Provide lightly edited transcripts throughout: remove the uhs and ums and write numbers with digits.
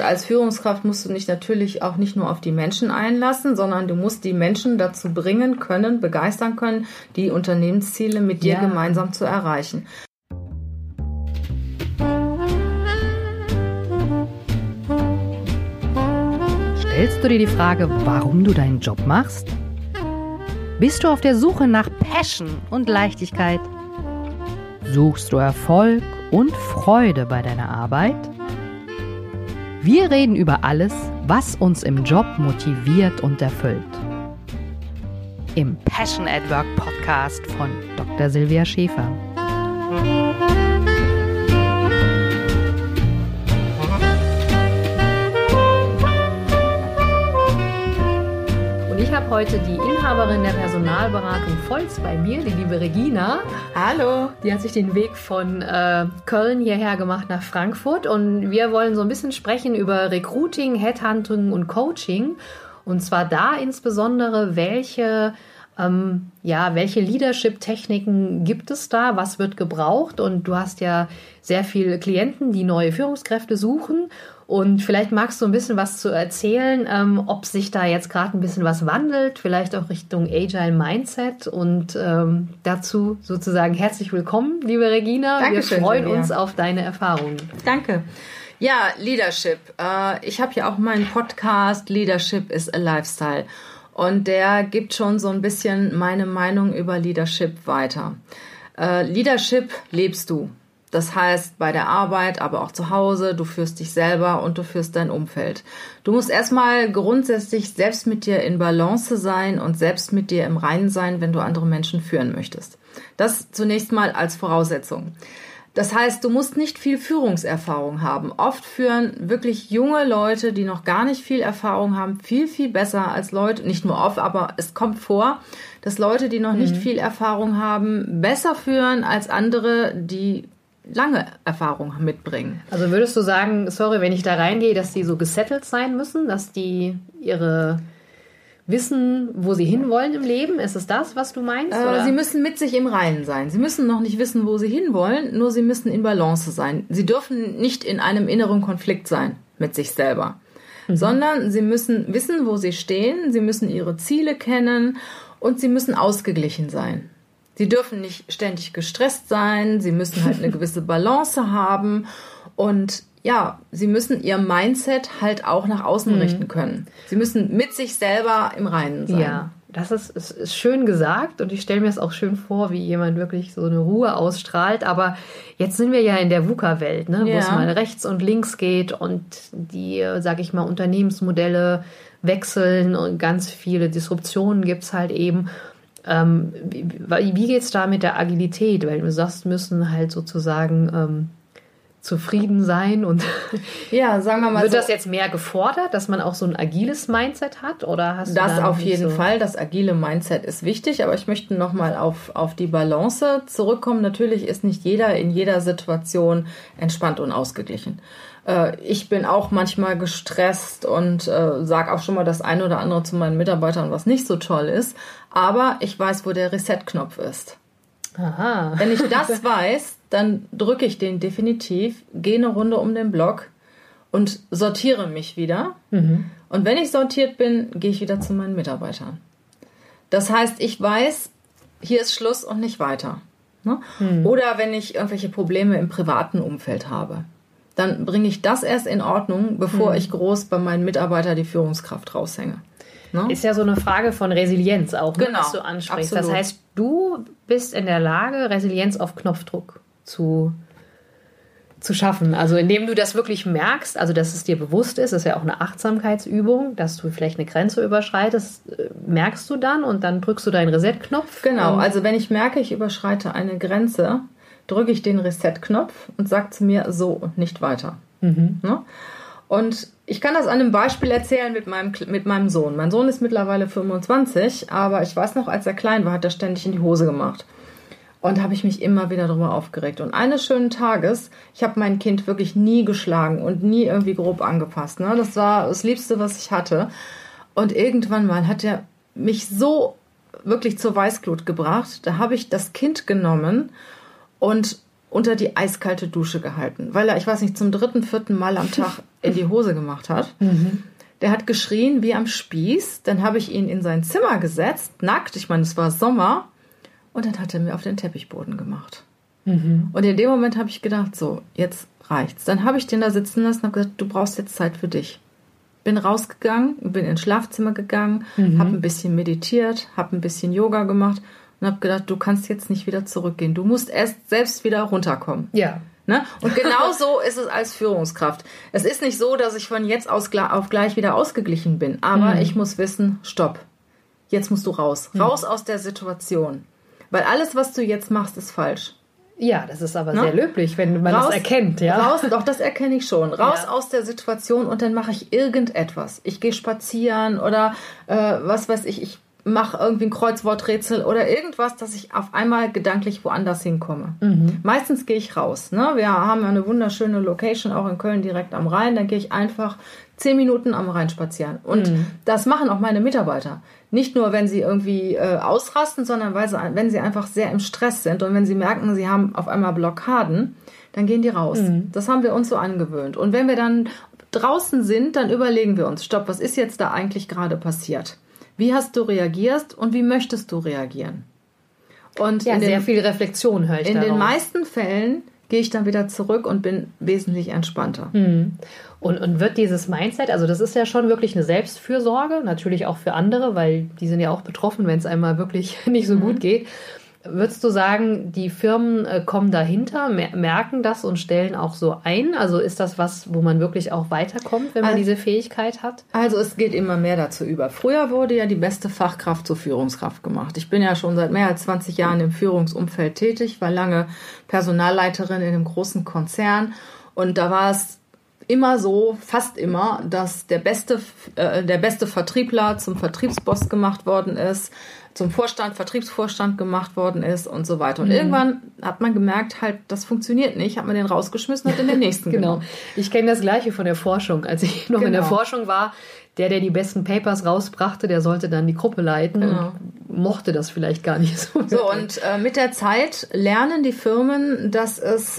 als Führungskraft musst du dich natürlich auch nicht nur auf die Menschen einlassen, sondern du musst die Menschen dazu bringen können, begeistern können, die Unternehmensziele mit dir gemeinsam zu erreichen. Stellst du dir die Frage, warum du deinen Job machst? Bist du auf der Suche nach Passion und Leichtigkeit? Suchst du Erfolg und Freude bei deiner Arbeit? Wir reden über alles, was uns im Job motiviert und erfüllt. Im Passion at Work Podcast von Dr. Silvia Schäfer. Ich habe heute die Inhaberin der Personalberatung Volz bei mir, die liebe Regina. Hallo. Die hat sich den Weg von Köln hierher gemacht nach Frankfurt und wir wollen so ein bisschen sprechen über Recruiting, Headhunting und Coaching. Und zwar da insbesondere, welche Leadership-Techniken gibt es da, was wird gebraucht? Und du hast ja sehr viele Klienten, die neue Führungskräfte suchen. Und vielleicht magst du ein bisschen was zu erzählen, ob sich da jetzt gerade ein bisschen was wandelt, vielleicht auch Richtung Agile Mindset. Und dazu sozusagen herzlich willkommen, liebe Regina. Dankeschön, wir freuen Silvia. uns auf deine Erfahrungen. Danke. Ja, Leadership. Ich habe ja auch meinen Podcast Leadership is a Lifestyle. Und der gibt schon so ein bisschen meine Meinung über Leadership weiter. Leadership lebst du. Das heißt, bei der Arbeit, aber auch zu Hause, du führst dich selber und du führst dein Umfeld. Du musst erstmal grundsätzlich selbst mit dir in Balance sein und selbst mit dir im Reinen sein, wenn du andere Menschen führen möchtest. Das zunächst mal als Voraussetzung. Das heißt, du musst nicht viel Führungserfahrung haben. Oft führen wirklich junge Leute, die noch gar nicht viel Erfahrung haben, viel, viel besser als Leute, nicht nur oft, aber es kommt vor, dass Leute, die noch nicht viel Erfahrung haben, besser führen als andere, die lange Erfahrung mitbringen. Also würdest du sagen, sorry, wenn ich da reingehe, dass die so gesettelt sein müssen, dass die ihre wissen, wo sie hinwollen im Leben? Ist es das, was du meinst? Oder? Sie müssen mit sich im Reinen sein. Sie müssen noch nicht wissen, wo sie hinwollen, nur sie müssen in Balance sein. Sie dürfen nicht in einem inneren Konflikt sein mit sich selber, sondern sie müssen wissen, wo sie stehen, sie müssen ihre Ziele kennen und sie müssen ausgeglichen sein. Sie dürfen nicht ständig gestresst sein, sie müssen halt eine gewisse Balance haben und ja, sie müssen ihr Mindset halt auch nach außen richten können. Sie müssen mit sich selber im Reinen sein. Ja, das ist schön gesagt und ich stelle mir das auch schön vor, wie jemand wirklich so eine Ruhe ausstrahlt. Aber jetzt sind wir ja in der VUCA-Welt, ne, wo es mal rechts und links geht und die, sag ich mal, Unternehmensmodelle wechseln und ganz viele Disruptionen gibt's halt eben. Wie geht's da mit der Agilität? Weil du sagst, müssen halt sozusagen zufrieden sein und ja, sagen wir mal wird so, das jetzt mehr gefordert, dass man auch so ein agiles Mindset hat? Oder hast das du da auf jeden so Fall, das agile Mindset ist wichtig, aber ich möchte nochmal auf die Balance zurückkommen. Natürlich ist nicht jeder in jeder Situation entspannt und ausgeglichen. Ich bin auch manchmal gestresst und sage auch schon mal das eine oder andere zu meinen Mitarbeitern, was nicht so toll ist. Aber ich weiß, wo der Reset-Knopf ist. Aha. Wenn ich das weiß, dann drücke ich den definitiv, gehe eine Runde um den Block und sortiere mich wieder. Und wenn ich sortiert bin, gehe ich wieder zu meinen Mitarbeitern. Das heißt, ich weiß, hier ist Schluss und nicht weiter. Ne? Oder wenn ich irgendwelche Probleme im privaten Umfeld habe, dann bringe ich das erst in Ordnung, bevor ich groß bei meinen Mitarbeitern die Führungskraft raushänge. Ne? Ist ja so eine Frage von Resilienz auch, genau, was du ansprichst. absolut. Das heißt, du bist in der Lage, Resilienz auf Knopfdruck zu schaffen. Also indem du das wirklich merkst, also dass es dir bewusst ist ja auch eine Achtsamkeitsübung, dass du vielleicht eine Grenze überschreitest, merkst du dann und dann drückst du deinen Reset-Knopf. Genau, also wenn ich merke, ich überschreite eine Grenze, drücke ich den Reset-Knopf und sage zu mir so und nicht weiter. Ne? Und ich kann das an einem Beispiel erzählen mit meinem Sohn. Mein Sohn ist mittlerweile 25, aber ich weiß noch, als er klein war, hat er ständig in die Hose gemacht. Und habe ich mich immer wieder darüber aufgeregt. Und eines schönen Tages, ich habe mein Kind wirklich nie geschlagen und nie irgendwie grob angepasst. Ne? Das war das Liebste, was ich hatte. Und irgendwann mal hat er mich so wirklich zur Weißglut gebracht. Da habe ich das Kind genommen und unter die eiskalte Dusche gehalten, weil er, ich weiß nicht, zum 3., 4. Mal am Tag in die Hose gemacht hat. Der hat geschrien wie am Spieß. Dann habe ich ihn in sein Zimmer gesetzt, nackt. Ich meine, es war Sommer. Und dann hat er mir auf den Teppichboden gemacht. Und in dem Moment habe ich gedacht, so, jetzt reicht's. Dann habe ich den da sitzen lassen und habe gesagt, du brauchst jetzt Zeit für dich. Bin rausgegangen, bin ins Schlafzimmer gegangen, habe ein bisschen meditiert, habe ein bisschen Yoga gemacht und habe gedacht, du kannst jetzt nicht wieder zurückgehen. Du musst erst selbst wieder runterkommen. Ja. Ne? Und genau so ist es als Führungskraft. Es ist nicht so, dass ich von jetzt auf gleich wieder ausgeglichen bin. Aber ich muss wissen, stopp. Jetzt musst du raus. Raus aus der Situation. Weil alles, was du jetzt machst, ist falsch. Ja, das ist aber sehr löblich, wenn man das erkennt. Ja? Raus, doch, das erkenne ich schon. Raus aus der Situation und dann mache ich irgendetwas. Ich gehe spazieren oder was weiß ich mache irgendwie ein Kreuzworträtsel oder irgendwas, dass ich auf einmal gedanklich woanders hinkomme. Meistens gehe ich raus. Ne? Wir haben eine wunderschöne Location, auch in Köln direkt am Rhein. Dann gehe ich einfach 10 Minuten am Rhein spazieren. Und das machen auch meine Mitarbeiter. Nicht nur, wenn sie irgendwie ausrasten, sondern wenn sie einfach sehr im Stress sind und wenn sie merken, sie haben auf einmal Blockaden, dann gehen die raus. Das haben wir uns so angewöhnt. Und wenn wir dann draußen sind, dann überlegen wir uns, stopp, was ist jetzt da eigentlich gerade passiert? Wie hast du reagiert und wie möchtest du reagieren? Und ja, sehr viel Reflexion höre ich in daraus. den meisten Fällen gehe ich dann wieder zurück und bin wesentlich entspannter. Und wird dieses Mindset, also das ist ja schon wirklich eine Selbstfürsorge, natürlich auch für andere, weil die sind ja auch betroffen, wenn es einmal wirklich nicht so gut geht. Würdest du sagen, die Firmen kommen dahinter, merken das und stellen auch so ein? Also ist das was, wo man wirklich auch weiterkommt, wenn man diese Fähigkeit hat? Also es geht immer mehr dazu über. Früher wurde ja die beste Fachkraft zur Führungskraft gemacht. Ich bin ja schon seit mehr als 20 Jahren im Führungsumfeld tätig, war lange Personalleiterin in einem großen Konzern und da war es immer so, fast immer, dass der beste Vertriebler zum Vertriebsboss gemacht worden ist, zum Vertriebsvorstand gemacht worden ist und so weiter. Und irgendwann hat man gemerkt, halt, das funktioniert nicht, hat man den rausgeschmissen und hat den nächsten Genau. genommen. Ich kenne das Gleiche von der Forschung. Als ich noch in der Forschung war, der die besten Papers rausbrachte, der sollte dann die Gruppe leiten und mochte das vielleicht gar nicht so. So, und mit der Zeit lernen die Firmen, dass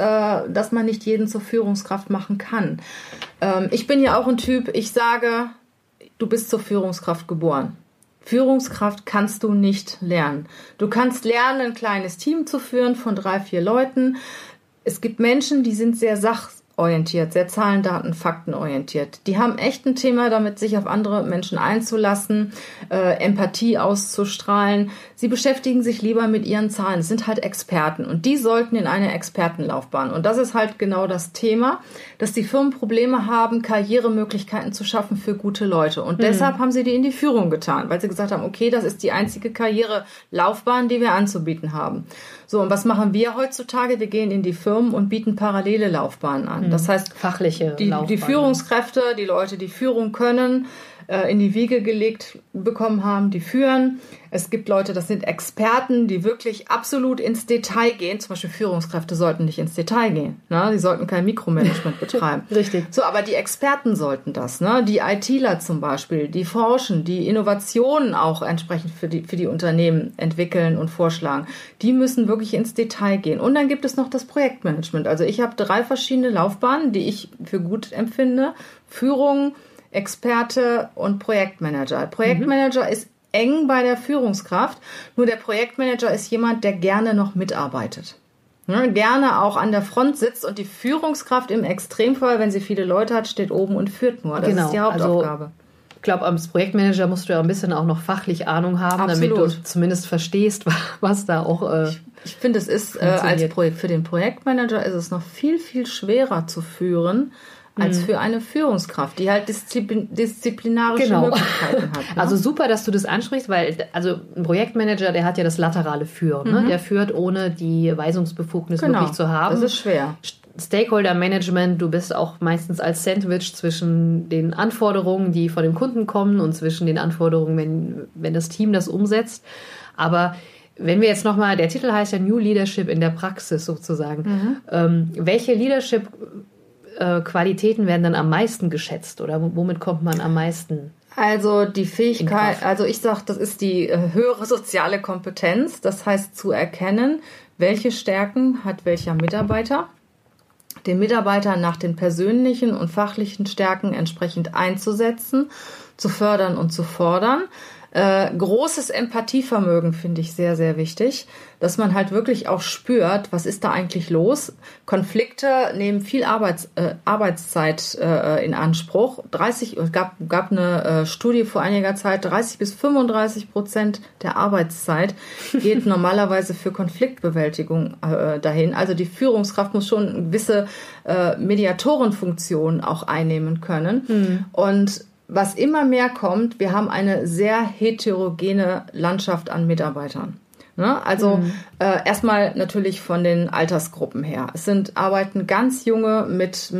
man nicht jeden zur Führungskraft machen kann. Ich bin ja auch ein Typ, ich sage, du bist zur Führungskraft geboren. Führungskraft kannst du nicht lernen. Du kannst lernen, ein kleines Team zu führen von 3, 4 Leuten. Es gibt Menschen, die sind sehr sachorientiert, sehr Zahlen, Daten, Fakten orientiert. Die haben echt ein Thema damit, sich auf andere Menschen einzulassen, Empathie auszustrahlen. Sie beschäftigen sich lieber mit ihren Zahlen. Es sind halt Experten und die sollten in eine Expertenlaufbahn. Und das ist halt genau das Thema, dass die Firmen Probleme haben, Karrieremöglichkeiten zu schaffen für gute Leute. Und deshalb haben sie die in die Führung getan, weil sie gesagt haben, okay, das ist die einzige Karrierelaufbahn, die wir anzubieten haben. So, und was machen wir heutzutage? Wir gehen in die Firmen und bieten parallele Laufbahnen an. Das heißt, fachliche die Führungskräfte, die Leute, die Führung können, in die Wiege gelegt bekommen haben, die führen. Es gibt Leute, das sind Experten, die wirklich absolut ins Detail gehen. Zum Beispiel Führungskräfte sollten nicht ins Detail gehen. Ne? Die sollten kein Mikromanagement betreiben. Richtig. So, aber die Experten sollten das. Ne? Die ITler zum Beispiel, die forschen, die Innovationen auch entsprechend für die Unternehmen entwickeln und vorschlagen. Die müssen wirklich ins Detail gehen. Und dann gibt es noch das Projektmanagement. Also ich habe 3 verschiedene Laufbahnen, die ich für gut empfinde. Führung, Experte und Projektmanager. Projektmanager ist eng bei der Führungskraft, nur der Projektmanager ist jemand, der gerne noch mitarbeitet. Ne, gerne auch an der Front sitzt und die Führungskraft im Extremfall, wenn sie viele Leute hat, steht oben und führt nur. Das ist die Hauptaufgabe. Also, ich glaube, als Projektmanager musst du ja ein bisschen auch noch fachlich Ahnung haben, damit du zumindest verstehst, was da auch ich finde, es ist für den Projektmanager ist es noch viel, viel schwerer zu führen, als für eine Führungskraft, die halt disziplinarische Möglichkeiten hat. Ne? Also super, dass du das ansprichst, weil also ein Projektmanager, der hat ja das laterale Führen. Ne? Der führt, ohne die Weisungsbefugnis wirklich zu haben. Das ist schwer. Stakeholder-Management, du bist auch meistens als Sandwich zwischen den Anforderungen, die von dem Kunden kommen und zwischen den Anforderungen, wenn das Team das umsetzt. Aber wenn wir jetzt nochmal, der Titel heißt ja New Leadership in der Praxis sozusagen. Welche Leadership Qualitäten werden dann am meisten geschätzt oder womit kommt man am meisten? Also die Fähigkeit, also ich sage, das ist die höhere soziale Kompetenz, das heißt zu erkennen, welche Stärken hat welcher Mitarbeiter, den Mitarbeiter nach den persönlichen und fachlichen Stärken entsprechend einzusetzen, zu fördern und zu fordern. Großes Empathievermögen finde ich sehr, sehr wichtig, dass man halt wirklich auch spürt, was ist da eigentlich los. Konflikte nehmen viel Arbeitszeit in Anspruch. Es gab eine Studie vor einiger Zeit, 30-35% der Arbeitszeit geht normalerweise für Konfliktbewältigung dahin. Also die Führungskraft muss schon eine gewisse Mediatorenfunktion auch einnehmen können. Und was immer mehr kommt, wir haben eine sehr heterogene Landschaft an Mitarbeitern. Ne? Also erstmal natürlich von den Altersgruppen her. Arbeiten ganz junge mit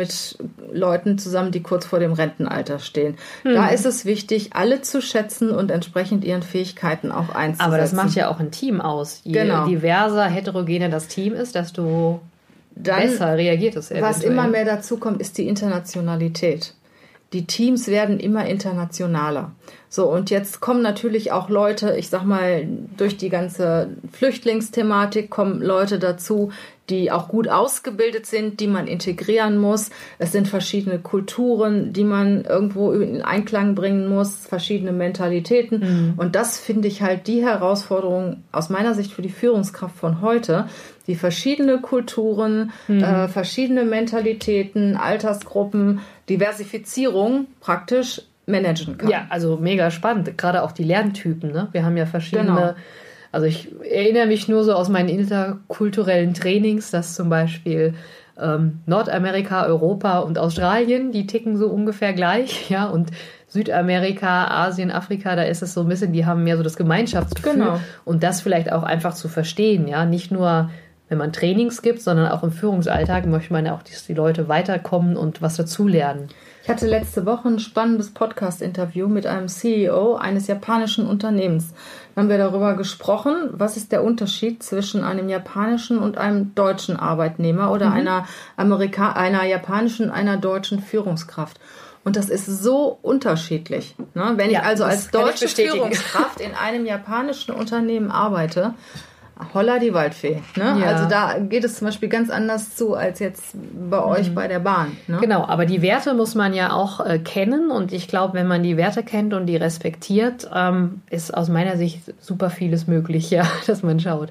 Leuten zusammen, die kurz vor dem Rentenalter stehen. Da ist es wichtig, alle zu schätzen und entsprechend ihren Fähigkeiten auch einzusetzen. Aber das macht ja auch ein Team aus. Je diverser, heterogener das Team ist, desto besser reagiert es eventuell. Was immer mehr dazu kommt, ist die Internationalität. Die Teams werden immer internationaler. So, und jetzt kommen natürlich auch Leute, ich sag mal, durch die ganze Flüchtlingsthematik kommen Leute dazu, die auch gut ausgebildet sind, die man integrieren muss. Es sind verschiedene Kulturen, die man irgendwo in Einklang bringen muss, verschiedene Mentalitäten. Und das finde ich halt die Herausforderung aus meiner Sicht für die Führungskraft von heute, die verschiedene Kulturen, verschiedene Mentalitäten, Altersgruppen, Diversifizierung praktisch managen kann. Ja, also mega spannend. Gerade auch die Lerntypen. Ne? Wir haben ja verschiedene... Also ich erinnere mich nur so aus meinen interkulturellen Trainings, dass zum Beispiel Nordamerika, Europa und Australien, die ticken so ungefähr gleich, ja, und Südamerika, Asien, Afrika, da ist es so ein bisschen, die haben mehr so das Gemeinschaftsgefühl und das vielleicht auch einfach zu verstehen, ja, nicht nur wenn man Trainings gibt, sondern auch im Führungsalltag möchte man ja auch, dass die Leute weiterkommen und was dazulernen. Ich hatte letzte Woche ein spannendes Podcast-Interview mit einem CEO eines japanischen Unternehmens. Da haben wir darüber gesprochen, was ist der Unterschied zwischen einem japanischen und einem deutschen Arbeitnehmer oder einer japanischen und einer deutschen Führungskraft. Und das ist so unterschiedlich. Ne? Wenn ich also als deutsche Führungskraft in einem japanischen Unternehmen arbeite, holla die Waldfee. Ne? Ja. Also da geht es zum Beispiel ganz anders zu als jetzt bei euch bei der Bahn. Ne? Genau, aber die Werte muss man ja auch kennen und ich glaube, wenn man die Werte kennt und die respektiert, ist aus meiner Sicht super vieles möglich, ja, dass man schaut.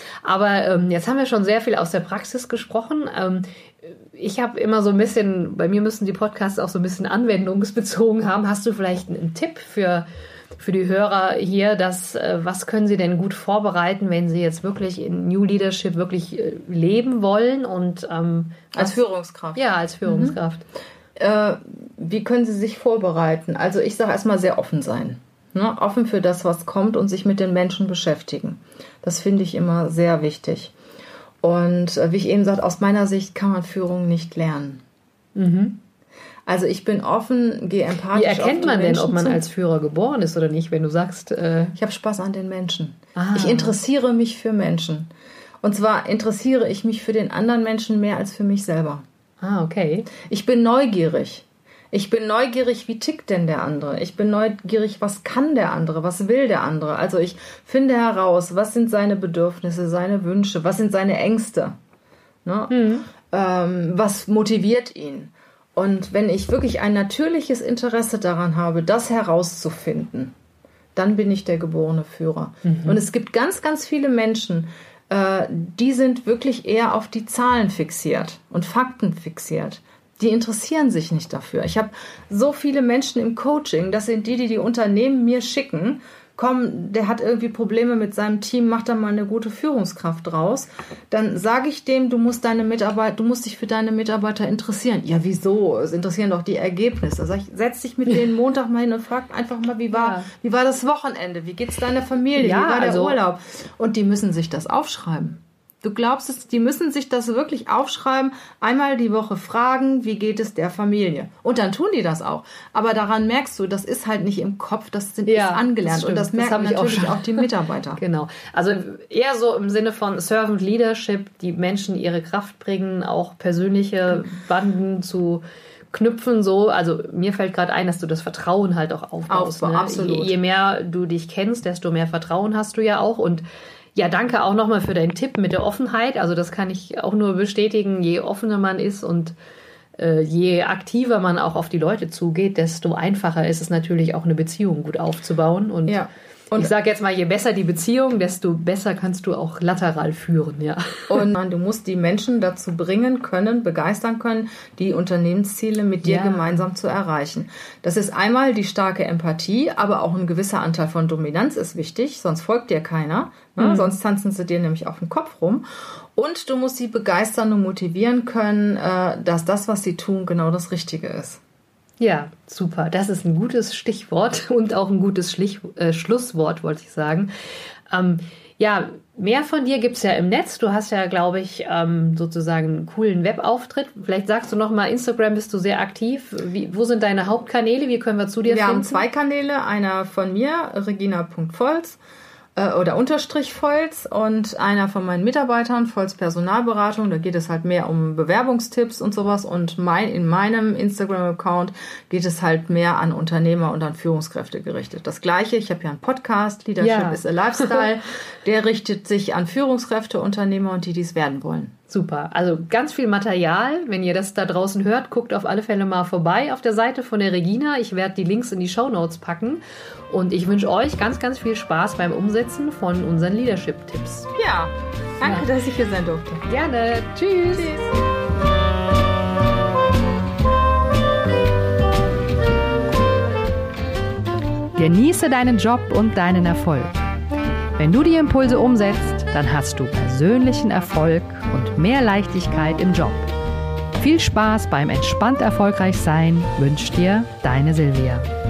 Aber jetzt haben wir schon sehr viel aus der Praxis gesprochen. Ich habe immer so ein bisschen, bei mir müssen die Podcasts auch so ein bisschen anwendungsbezogen haben. Hast du vielleicht einen Tipp für die Hörer hier, was können sie denn gut vorbereiten, wenn sie jetzt wirklich in New Leadership wirklich leben wollen und als Führungskraft. Ja, als Führungskraft. Wie können sie sich vorbereiten? Also ich sage erstmal sehr offen sein. Ne? Offen für das, was kommt und sich mit den Menschen beschäftigen. Das finde ich immer sehr wichtig. Und wie ich eben sagte, aus meiner Sicht kann man Führung nicht lernen. Also ich bin offen, gehe empathisch. Wie erkennt man denn, ob man als Führer geboren ist oder nicht, wenn du sagst... Ich habe Spaß an den Menschen. Ich interessiere mich für Menschen. Und zwar interessiere ich mich für den anderen Menschen mehr als für mich selber. Okay. Ich bin neugierig. Ich bin neugierig, wie tickt denn der andere? Ich bin neugierig, was kann der andere? Was will der andere? Also ich finde heraus, was sind seine Bedürfnisse, seine Wünsche, was sind seine Ängste? Ne? Was motiviert ihn? Und wenn ich wirklich ein natürliches Interesse daran habe, das herauszufinden, dann bin ich der geborene Führer. Und es gibt ganz, ganz viele Menschen, die sind wirklich eher auf die Zahlen fixiert und Fakten fixiert. Die interessieren sich nicht dafür. Ich habe so viele Menschen im Coaching, das sind die Unternehmen mir schicken, komm, der hat irgendwie Probleme mit seinem Team, mach da mal eine gute Führungskraft draus. Dann sage ich dem, du musst dich für deine Mitarbeiter interessieren. Ja, wieso? Es interessieren doch die Ergebnisse. Sag ich, setz dich mit denen Montag mal hin und frag einfach mal, wie war das Wochenende? Wie geht's deiner Familie? Wie war der Urlaub? Und die müssen sich das aufschreiben. Du glaubst es, die müssen sich das wirklich aufschreiben, einmal die Woche fragen, wie geht es der Familie? Und dann tun die das auch. Aber daran merkst du, das ist halt nicht im Kopf, das ist angelernt. Und das merken natürlich auch die Mitarbeiter. Genau. Also eher so im Sinne von Servant Leadership, die Menschen ihre Kraft bringen, auch persönliche Banden zu knüpfen, so. Also mir fällt gerade ein, dass du das Vertrauen halt auch aufbaust. Ne? Absolut. Je mehr du dich kennst, desto mehr Vertrauen hast du ja auch. Und Ja, danke auch nochmal für deinen Tipp mit der Offenheit. Also das kann ich auch nur bestätigen. Je offener man ist und je aktiver man auch auf die Leute zugeht, desto einfacher ist es natürlich auch eine Beziehung gut aufzubauen. Und ich sage jetzt mal, je besser die Beziehung, desto besser kannst du auch lateral führen. Ja. Und du musst die Menschen dazu bringen können, begeistern können, die Unternehmensziele mit dir gemeinsam zu erreichen. Das ist einmal die starke Empathie, aber auch ein gewisser Anteil von Dominanz ist wichtig, sonst folgt dir keiner. Ne? Sonst tanzen sie dir nämlich auf den Kopf rum. Und du musst sie begeistern und motivieren können, dass das, was sie tun, genau das Richtige ist. Ja, super. Das ist ein gutes Stichwort und auch ein gutes Schlusswort, wollte ich sagen. Mehr von dir gibt's ja im Netz. Du hast ja, glaube ich, sozusagen einen coolen Webauftritt. Vielleicht sagst du noch mal, Instagram bist du sehr aktiv. Wo sind deine Hauptkanäle? Wie können wir zu dir finden? Wir haben 2 Kanäle. Einer von mir, regina.volz. Oder _Volz und einer von meinen Mitarbeitern, Volz Personalberatung, da geht es halt mehr um Bewerbungstipps und sowas und in meinem Instagram-Account geht es halt mehr an Unternehmer und an Führungskräfte gerichtet. Das Gleiche, ich habe ja einen Podcast, Leadership is a Lifestyle, der richtet sich an Führungskräfte, Unternehmer und die es werden wollen. Super, also ganz viel Material. Wenn ihr das da draußen hört, guckt auf alle Fälle mal vorbei auf der Seite von der Regina. Ich werde die Links in die Shownotes packen. Und ich wünsche euch ganz, ganz viel Spaß beim Umsetzen von unseren Leadership-Tipps. Ja, danke, dass ich hier sein durfte. Gerne. Tschüss. Genieße deinen Job und deinen Erfolg. Wenn du die Impulse umsetzt, dann hast du persönlichen Erfolg und mehr Leichtigkeit im Job. Viel Spaß beim entspannt erfolgreich sein wünscht dir deine Silvia.